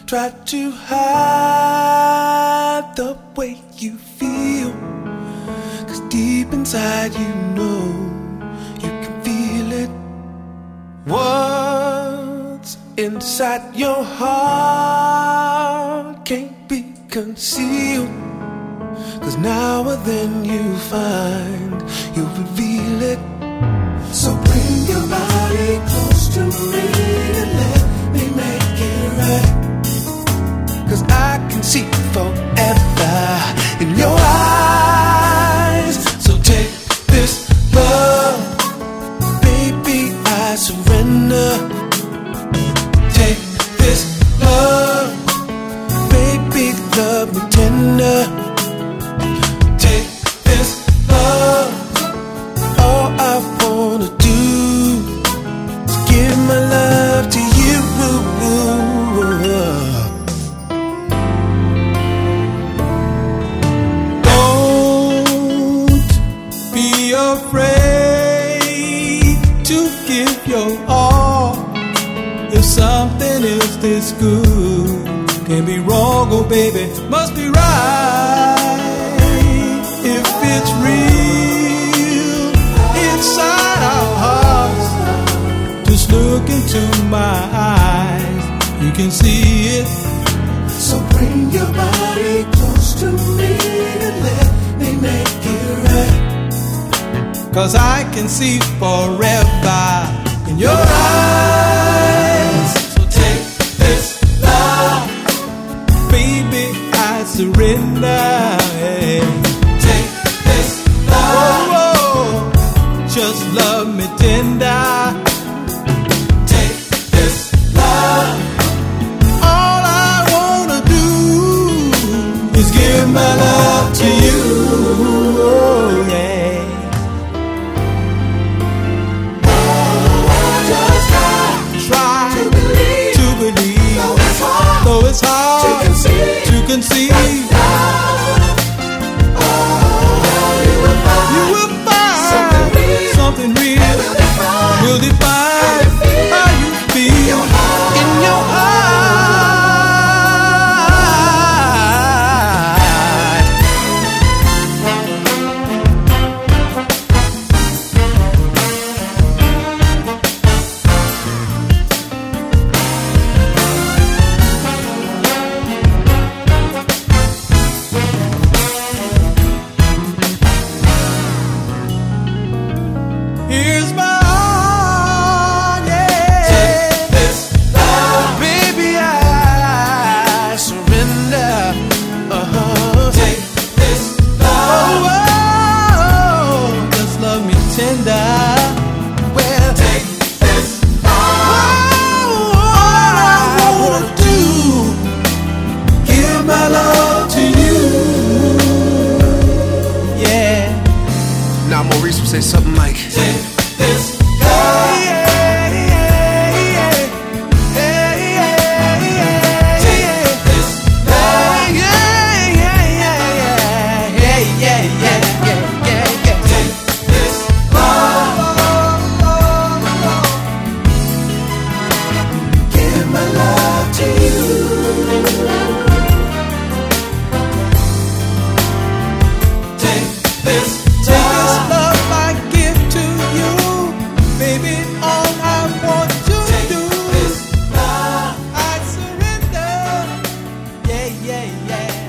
try to hide the way you feel, 'cause deep inside you know you can feel it. What's inside your heart can't be concealed, 'cause now and then you find you'll reveal it. So bring your body close to me and let me make it right, 'cause I can see forever in your eyes. So take this love, baby, I surrender. Take this love, baby, love me tender. Take this love, all I wanna do is give my love to you. Don't be afraid to give your all. If something is this good, can't be wrong, oh baby, must be right. If it's real inside our hearts, just look into my eyes, you can see it. So bring your body close to me and let me make it right, 'cause I can see forever in your eyes. So take this love, baby, I surrender. Hey. Take this love, oh, just love me tender. Take this love, all I wanna do is give my love to you. Oh, yeah. Just try to believe, though it's hard to conceive. You will find something real will define how you feel in your heart. Here's my heart, yeah. Take this love, baby, I surrender. Take this love, oh, just love me tender. Well, take this love, all I wanna do, give my love to you. Yeah. Now Maurice will say something like, take this love, yeah, yeah, yeah, yeah, yeah, yeah. Take this love, yeah, yeah, yeah, yeah, yeah, yeah, yeah, yeah, yeah. Take this love, give my love to you. Take this love I give to you, baby, all I want to do is I surrender. Yeah, yeah, yeah.